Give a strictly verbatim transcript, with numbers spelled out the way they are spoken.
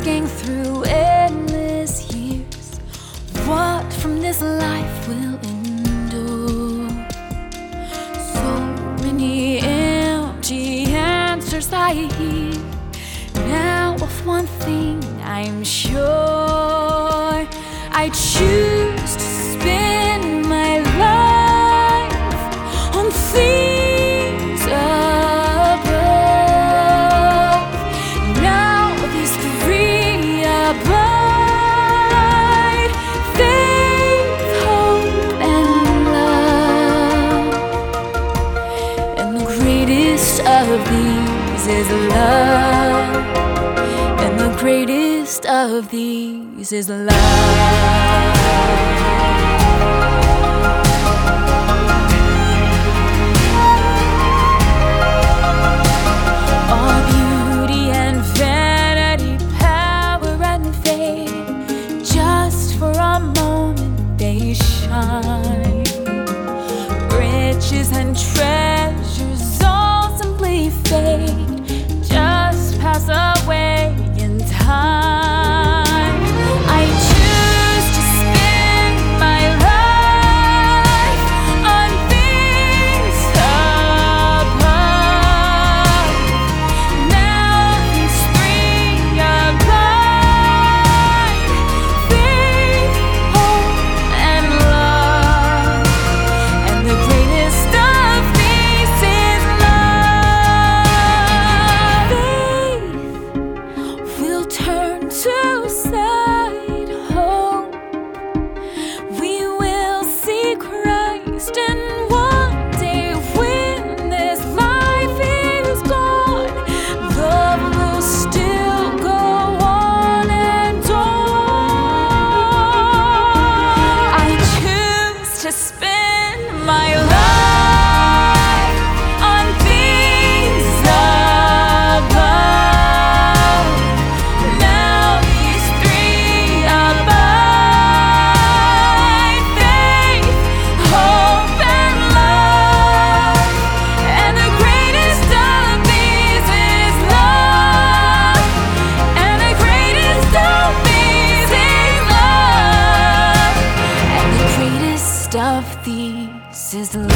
asking through endless years, what from this life will endure? So many empty answers I hear. Now of one thing I'm sure, I choose to spend my life on things above. Now these three abide: faith, hope, and love. And the greatest of these is love. And the greatest of these is love. All beauty and vanity, power and fame, just for a moment they shine. Riches and treasures all simply fade, just pass away in time. I choose to spend my life on things above. Now these three abide: faith, hope, and love. And the greatest of these is love. Faith will turn to sight, hope we will see Christ, and one day when this life is gone, love will still go on and on. I choose to spend my life on things above. Now these three abide: faith, hope, and love. And the greatest of these is love. And the greatest of these is love. And the greatest of these is love.